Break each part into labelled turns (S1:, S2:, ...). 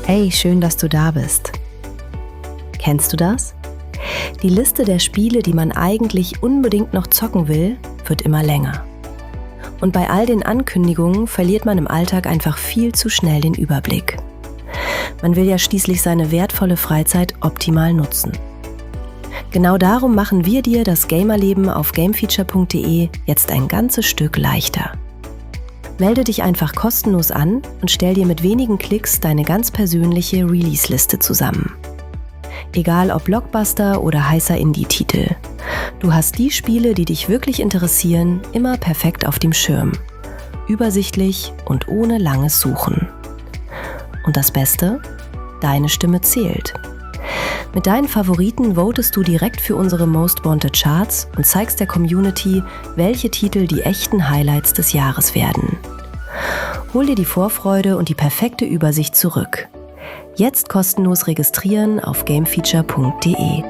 S1: Hey, schön, dass du da bist. Kennst du das? Die Liste der Spiele, die man eigentlich unbedingt noch zocken will, wird immer länger. Und bei all den Ankündigungen verliert man im Alltag einfach viel zu schnell den Überblick. Man will ja schließlich seine wertvolle Freizeit optimal nutzen. Genau darum machen wir dir das Gamerleben auf gamefeature.de jetzt ein ganzes Stück leichter. Melde dich einfach kostenlos an und stell dir mit wenigen Klicks deine ganz persönliche Release-Liste zusammen. Egal ob Blockbuster oder heißer Indie-Titel. Du hast die Spiele, die dich wirklich interessieren, immer perfekt auf dem Schirm. Übersichtlich und ohne langes Suchen. Und das Beste? Deine Stimme zählt. Mit deinen Favoriten votest du direkt für unsere Most Wanted Charts und zeigst der Community, welche Titel die echten Highlights des Jahres werden. Hol dir die Vorfreude und die perfekte Übersicht zurück. Jetzt kostenlos registrieren auf gamefeature.de.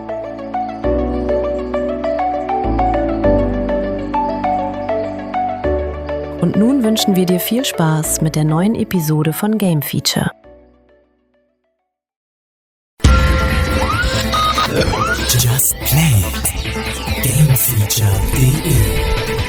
S1: Und nun wünschen wir dir viel Spaß mit der neuen Episode von Game Feature.
S2: Just Play It. Gamefeature.de.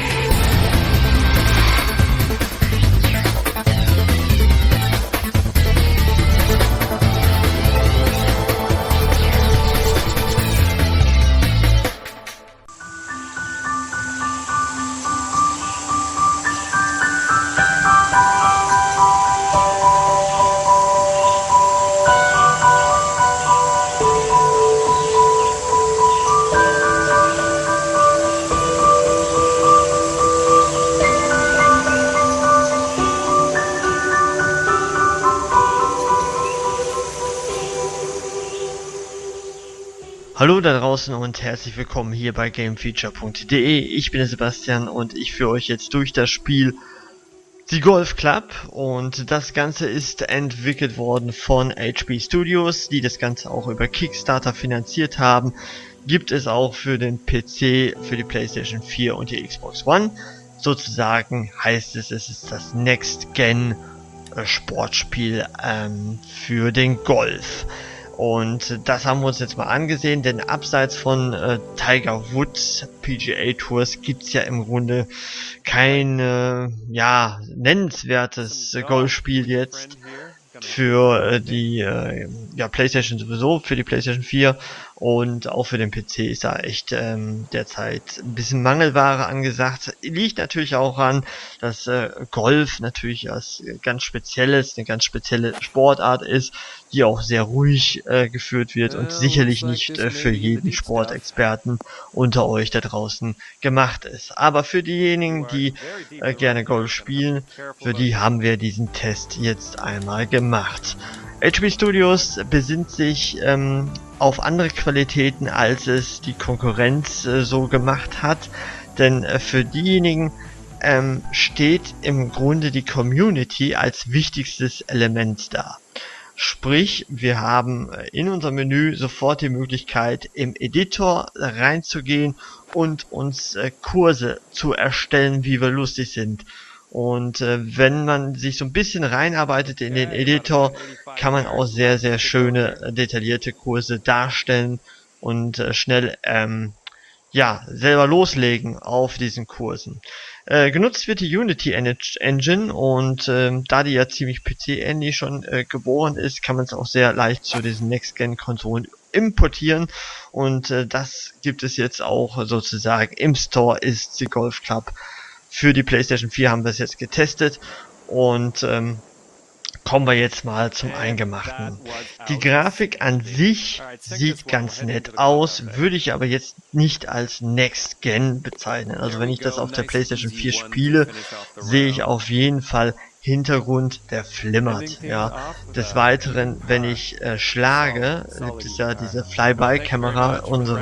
S3: Hallo da draußen und herzlich willkommen hier bei gamefeature.de. Ich bin der Sebastian und ich führe euch jetzt durch das Spiel The Golf Club, und das Ganze ist entwickelt worden von HB Studios, die das Ganze auch über Kickstarter finanziert haben. Gibt es auch für den PC, für die PlayStation 4 und die Xbox One. Sozusagen heißt es, es ist das Next-Gen Sportspiel für den Golf. Und das haben wir uns jetzt mal angesehen, denn abseits von Tiger Woods PGA Tours gibt's ja im Grunde kein nennenswertes Golfspiel jetzt für die PlayStation sowieso, für die PlayStation 4 und auch für den PC ist da echt derzeit ein bisschen Mangelware angesagt. Liegt natürlich auch an, dass Golf natürlich was ganz Spezielles, eine ganz spezielle Sportart ist, die auch sehr ruhig geführt wird und sicherlich nicht für jeden Sportexperten unter euch da draußen gemacht ist. Aber für diejenigen, die gerne Golf spielen, für die haben wir diesen Test jetzt einmal gemacht. HB Studios besinnt sich auf andere Qualitäten, als es die Konkurrenz so gemacht hat, denn für diejenigen steht im Grunde die Community als wichtigstes Element da. Sprich, wir haben in unserem Menü sofort die Möglichkeit, im Editor reinzugehen und uns Kurse zu erstellen, wie wir lustig sind. Und wenn man sich so ein bisschen reinarbeitet in den Editor, kann man auch sehr, sehr schöne, detaillierte Kurse darstellen und schnell selber loslegen auf diesen Kursen. Genutzt wird die Unity Engine und da die ja ziemlich PC-ähnlich schon geboren ist, kann man es auch sehr leicht zu diesen Next-Gen-Konsolen importieren, und das gibt es jetzt auch sozusagen im Store, ist die Golf Club. Für die PlayStation 4 haben wir es jetzt getestet, und kommen wir jetzt mal zum Eingemachten. Die Grafik an sich sieht ganz nett aus, würde ich aber jetzt nicht als Next Gen bezeichnen. Also wenn ich das auf der PlayStation 4 spiele, sehe ich auf jeden Fall Hintergrund, der flimmert. Ja. Des Weiteren, wenn ich schlage, gibt es ja diese Flyby-Kamera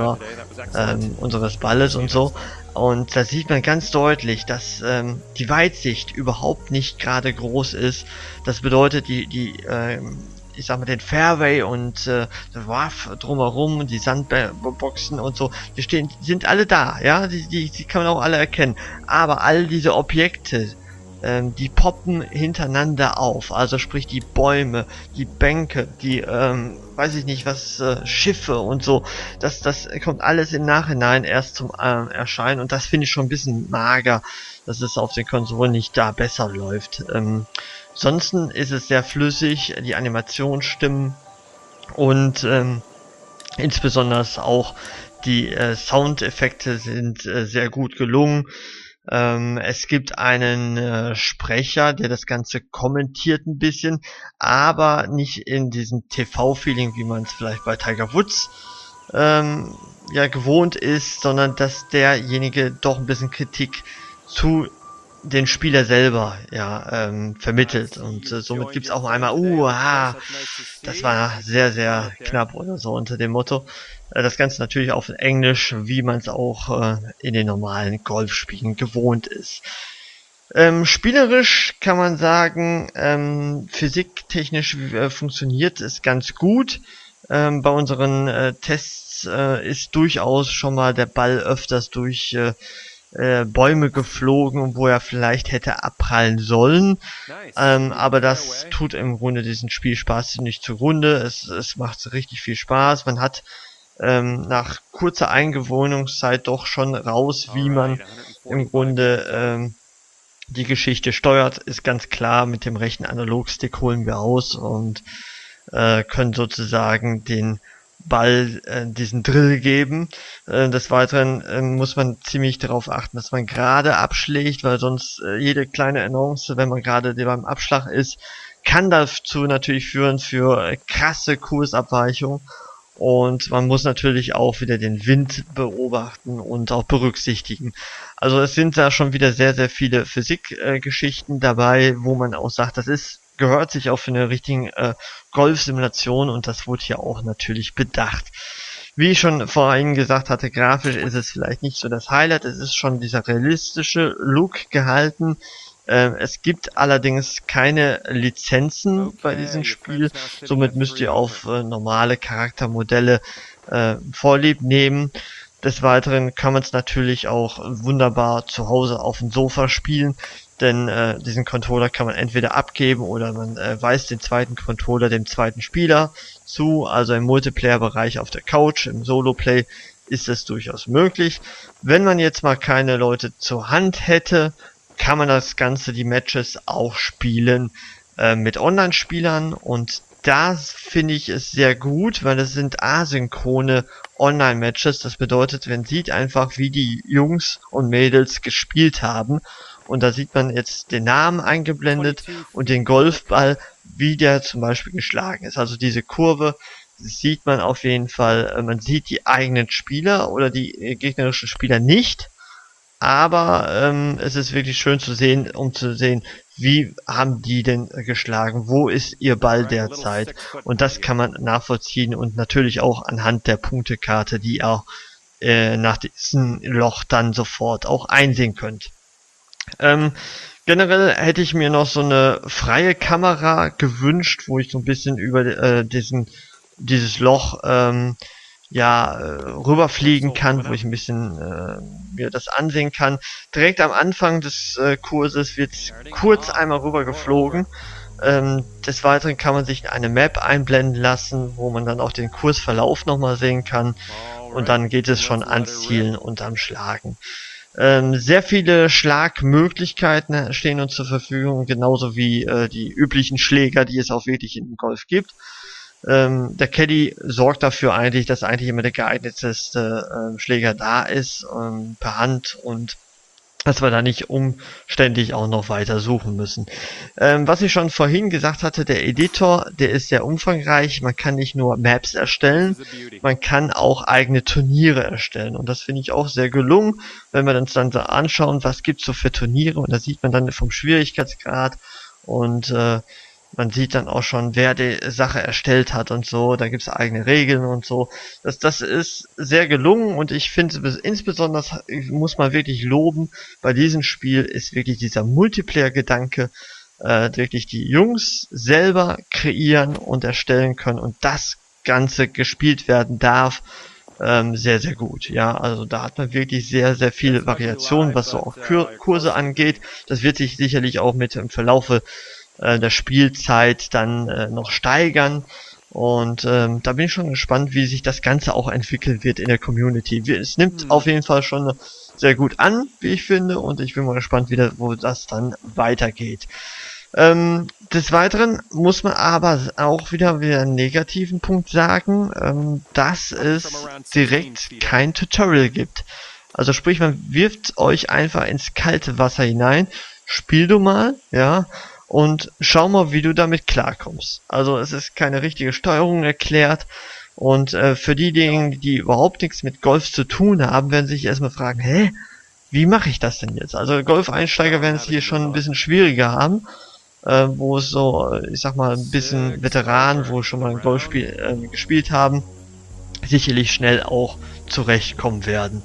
S3: unseres Balles und so. Und da sieht man ganz deutlich, dass die Weitsicht überhaupt nicht gerade groß ist. Das bedeutet, ich sag mal, den Fairway und der Rough drumherum, die Sandboxen und so, sind alle da, ja, die kann man auch alle erkennen. Aber all diese Objekte, die poppen hintereinander auf, also sprich die Bäume, die Bänke, die, weiß ich nicht was, Schiffe und so, das kommt alles im Nachhinein erst zum Erscheinen und das finde ich schon ein bisschen mager, dass es auf den Konsolen nicht da besser läuft. Ansonsten ist es sehr flüssig, die Animationen stimmen und insbesondere auch die Soundeffekte sind sehr gut gelungen. Es gibt einen Sprecher, der das Ganze kommentiert ein bisschen, aber nicht in diesem TV-Feeling, wie man es vielleicht bei Tiger Woods ja gewohnt ist, sondern dass derjenige doch ein bisschen Kritik zu den Spieler selber ja vermittelt und somit gibt's auch einmal das war sehr sehr knapp oder so unter dem Motto. Das Ganze natürlich auf Englisch, wie man es auch in den normalen Golfspielen gewohnt ist. Spielerisch kann man sagen, physiktechnisch funktioniert es ganz gut. Bei unseren Tests ist durchaus schon mal der Ball öfters durch Bäume geflogen, wo er vielleicht hätte abprallen sollen. Aber das tut im Grunde diesen Spielspaß nicht zugrunde. Es macht richtig viel Spaß. Man hat nach kurzer Eingewöhnungszeit doch schon raus, wie man im Grunde die Geschichte steuert. Ist ganz klar, mit dem rechten Analogstick holen wir aus und können sozusagen den Ball diesen Drill geben. Des Weiteren muss man ziemlich darauf achten, dass man gerade abschlägt, weil sonst jede kleine Annonce, wenn man gerade beim Abschlag ist, kann dazu natürlich führen für krasse Kursabweichungen. Und man muss natürlich auch wieder den Wind beobachten und auch berücksichtigen. Also es sind da schon wieder sehr, sehr viele Physikgeschichten dabei, wo man auch sagt, gehört sich auch für eine richtige Golfsimulation und das wurde hier auch natürlich bedacht. Wie ich schon vorhin gesagt hatte, grafisch ist es vielleicht nicht so das Highlight, es ist schon dieser realistische Look gehalten. Es gibt allerdings keine Lizenzen bei diesem Spiel, somit müsst ihr auf normale Charaktermodelle Vorlieb nehmen. Des Weiteren kann man es natürlich auch wunderbar zu Hause auf dem Sofa spielen, denn diesen Controller kann man entweder abgeben oder man weist den zweiten Controller dem zweiten Spieler zu, also im Multiplayer-Bereich auf der Couch, im Solo-Play ist es durchaus möglich. Wenn man jetzt mal keine Leute zur Hand hätte, kann man das Ganze, die Matches auch spielen mit Online-Spielern und das finde ich es sehr gut, weil es sind asynchrone Online-Matches. Das bedeutet, man sieht einfach, wie die Jungs und Mädels gespielt haben und da sieht man jetzt den Namen eingeblendet und den Golfball, wie der zum Beispiel geschlagen ist. Also diese Kurve sieht man auf jeden Fall, man sieht die eigenen Spieler oder die gegnerischen Spieler nicht. Aber es ist wirklich schön zu sehen, um zu sehen, wie haben die denn geschlagen, wo ist ihr Ball derzeit und das kann man nachvollziehen und natürlich auch anhand der Punktekarte, die ihr nach diesem Loch dann sofort auch einsehen könnt. Generell hätte ich mir noch so eine freie Kamera gewünscht, wo ich so ein bisschen über dieses Loch rüberfliegen kann, wo ich ein bisschen mir das ansehen kann. Direkt am Anfang des Kurses wird kurz einmal rüber geflogen. Des Weiteren kann man sich eine Map einblenden lassen, wo man dann auch den Kursverlauf nochmal sehen kann. Und dann geht es schon ans Zielen und am Schlagen. Sehr viele Schlagmöglichkeiten stehen uns zur Verfügung, genauso wie die üblichen Schläger, die es auch wirklich in Golf gibt. Der Caddy sorgt dafür eigentlich, dass eigentlich immer der geeignetste Schläger da ist, per Hand und dass wir da nicht umständlich auch noch weiter suchen müssen. Was ich schon vorhin gesagt hatte, der Editor, der ist sehr umfangreich. Man kann nicht nur Maps erstellen, man kann auch eigene Turniere erstellen. Und das finde ich auch sehr gelungen, wenn wir uns dann so anschauen, was gibt's so für Turniere. Und da sieht man dann vom Schwierigkeitsgrad und man sieht dann auch schon, wer die Sache erstellt hat und so. Da gibt's eigene Regeln und so. Das ist sehr gelungen und ich finde insbesondere, muss man wirklich loben, bei diesem Spiel ist wirklich dieser Multiplayer-Gedanke, wirklich die Jungs selber kreieren und erstellen können und das Ganze gespielt werden darf sehr, sehr gut. Ja, also da hat man wirklich sehr, sehr viele Variationen, was so auch Kurse angeht. Das wird sich sicherlich auch mit im Verlaufe der Spielzeit dann noch steigern. Und da bin ich schon gespannt, wie sich das Ganze auch entwickeln wird in der Community. Es nimmt auf jeden Fall schon sehr gut an, wie ich finde, und ich bin mal gespannt, wo das dann weitergeht. Des Weiteren muss man aber auch wieder einen negativen Punkt sagen, dass es direkt kein Tutorial gibt. Also sprich, man wirft euch einfach ins kalte Wasser hinein, spiel du mal, ja, und schau mal, wie du damit klarkommst. Also es ist keine richtige Steuerung erklärt. Und für diejenigen, die überhaupt nichts mit Golf zu tun haben, werden sich erstmal fragen, hä, wie mache ich das denn jetzt? Also Golfeinsteiger werden es hier schon ein bisschen schwieriger haben, wo es so, ich sag mal, ein bisschen Veteranen, wo schon mal ein Golfspiel gespielt haben, sicherlich schnell auch zurechtkommen werden.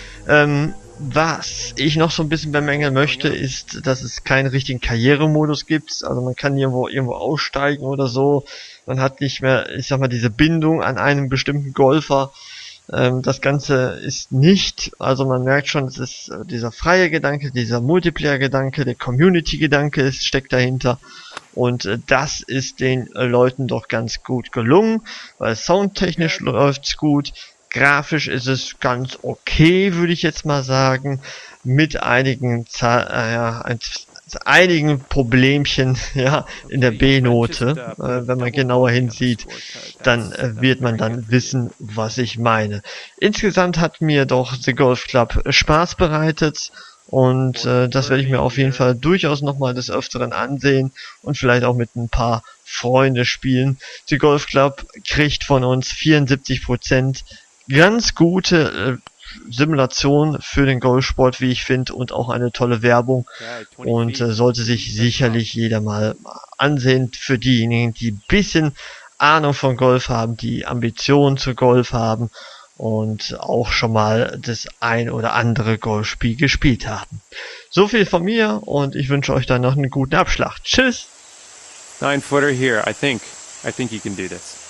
S3: Was ich noch so ein bisschen bemängeln möchte, ist, dass es keinen richtigen Karrieremodus gibt. Also man kann irgendwo aussteigen oder so. Man hat nicht mehr, ich sag mal, diese Bindung an einen bestimmten Golfer. Das Ganze ist nicht, also man merkt schon, es ist dieser freie Gedanke, dieser Multiplayer-Gedanke, der Community-Gedanke steckt dahinter. Und das ist den Leuten doch ganz gut gelungen, weil soundtechnisch läuft's gut. Grafisch ist es ganz okay, würde ich jetzt mal sagen, mit einigen einigen Problemchen, ja, in der B-Note. Wenn man genauer hinsieht, dann wird man dann wissen, was ich meine. Insgesamt hat mir doch The Golf Club Spaß bereitet. Und das werde ich mir auf jeden Fall durchaus nochmal des Öfteren ansehen und vielleicht auch mit ein paar Freunde spielen. The Golf Club kriegt von uns 74%. Ganz gute Simulation für den Golfsport, wie ich finde, und auch eine tolle Werbung. Und sollte sich sicherlich jeder mal ansehen für diejenigen, die ein bisschen Ahnung von Golf haben, die Ambitionen zu Golf haben und auch schon mal das ein oder andere Golfspiel gespielt haben. So viel von mir und ich wünsche euch dann noch einen guten Abschlag. Tschüss!
S4: 9-footer here, I think you can do this.